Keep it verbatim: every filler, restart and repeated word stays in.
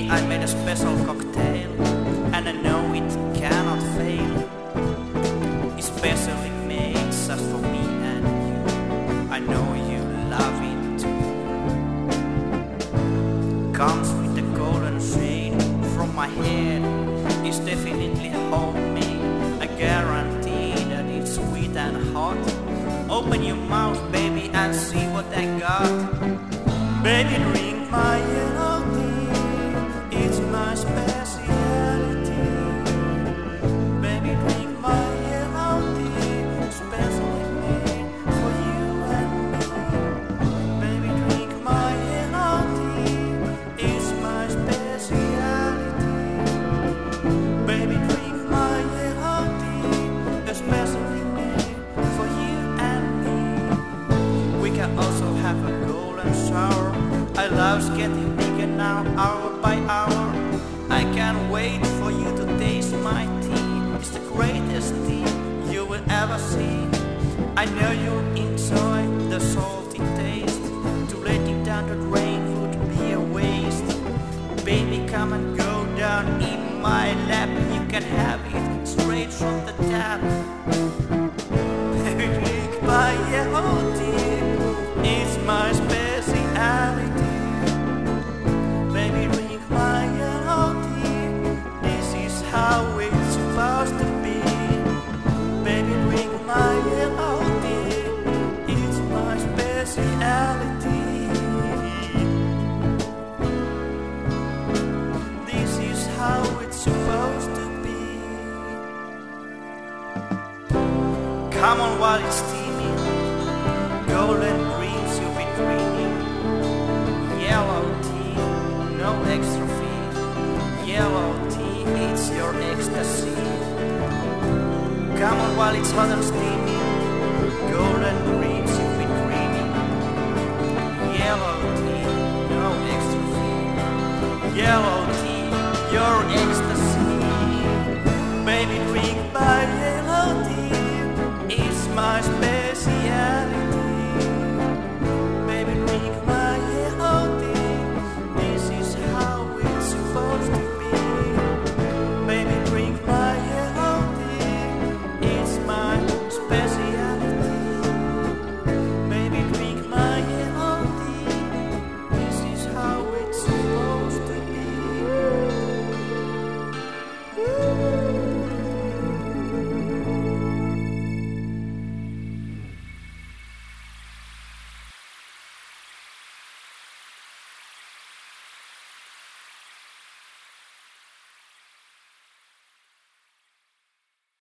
I made a special cocktail, and I know it cannot fail. Especially made just for me and you. I know you love it too. Comes with a golden shade from my head. It's definitely homemade. I guarantee that it's sweet and hot. Open your mouth, baby, and see what I got. Baby, drink my yellow tea. It's my specialty. Baby, drink my yellow tea. Specially made for you and me. Baby, drink my yellow tea. It's my specialty. Baby, drink my yellow tea. Especially made for you and me. We can also have a golden shower. I love getting bigger now, hour by hour. I can't wait for you to taste my tea. It's the greatest tea you will ever see. I know you'll enjoy the salty taste. To let it down the drain would be a waste. Baby, come and go down in my lap. You can have it straight from the tap. Baby, drink my yellow tea. It's my specialty. Baby, drink my yellow tea. This is how it's supposed to be. Baby, drink my yellow tea. It's my specialty. This is how it's supposed to be. Come on while it's steaming. Golden dreams you'll be dreaming. Yellow tea, no extra fee. Yellow tea, it's your ecstasy. Come on while it's hot and steaming. Golden dreams you'll be dreaming. Yellow tea, no extra fee. Yellow tea, your ecstasy.